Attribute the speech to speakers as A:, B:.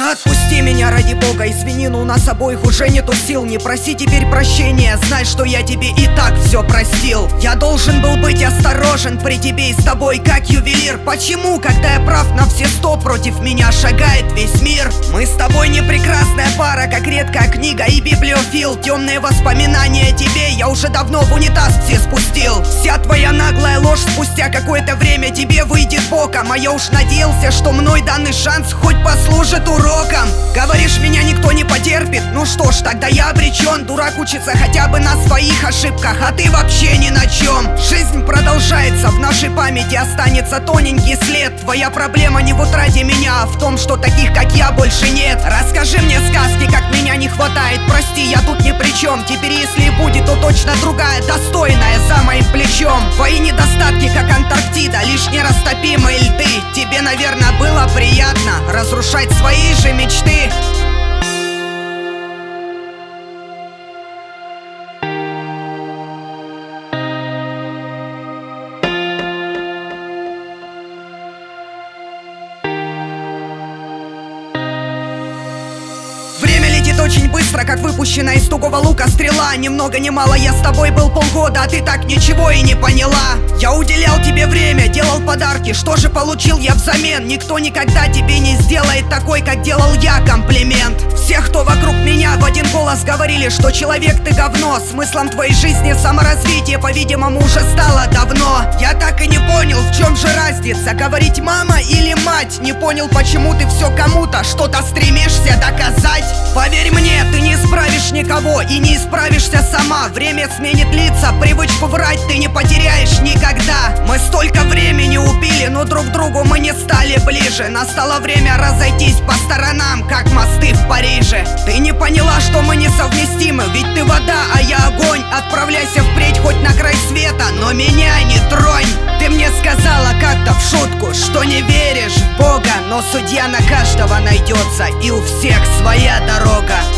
A: Отпусти меня, ради бога, извини, но у нас обоих уже нету сил. Не проси теперь прощения, знай, что я тебе и так все простил. Я должен был быть осторожен при тебе и с тобой, как ювелир. Почему, когда я прав на все 100, против меня шагает весь мир? Мы с тобой не прекрасная пара, как редкая книга и библиофил. Темные воспоминания о тебе я уже давно в унитаз все спустил. Вся твоя наглая ложь спустя какое-то время тебе выйдет боком. А я уж надеялся, что мной данный шанс хоть послужит уроком. Говоришь, меня никто не потерпит, ну что ж, тогда я обречен. Дурак учится хотя бы на своих ошибках, а ты вообще ни на чем. Жизнь продолжается, в нашей памяти останется тоненький след. Твоя проблема не в утрате меня, а в том, что таких, как я, больше нет. Расскажи мне сказки, как меня не хватает. Прости, я тут ни при чем. Теперь если и будет, то точно другая, достойная за моим плечом. Твои недостатки, как Антарктида, лишь нерастопимые льды. Тебе, наверное, было приятно разрушать свои же мечты. Очень быстро, как выпущенная из тугого лука стрела. Ни много ни мало я с тобой был полгода, а ты так ничего и не поняла. Я уделял тебе время, делал подарки, что же получил я взамен? Никто никогда тебе не сделает такой, как делал я, комплимент. Все, кто вокруг меня, в один голос говорили, что человек ты говно. Смыслом твоей жизни саморазвитие, по-видимому, уже стало давно. Я так и не понял, в чем же разница, говорить мама или мать. Не понял, почему ты все кому-то что-то стремишься доказать. Поверь мне, ты не исправишь никого и не исправишься сама. Время сменит лица, привычку врать ты не потеряешь никогда. Мы столько времени убили, но друг другу мы не стали ближе. Настало время разойтись по сторонам, как мосты в Париже. Ты не поняла, что мы несовместимы, ведь ты вода, а я огонь. Отправляйся впредь хоть на край света, но меня не тронь. Ты мне сказала как-то в шутку, что не веришь в Бога, но судья на каждого найдется, и у всех своя дорога.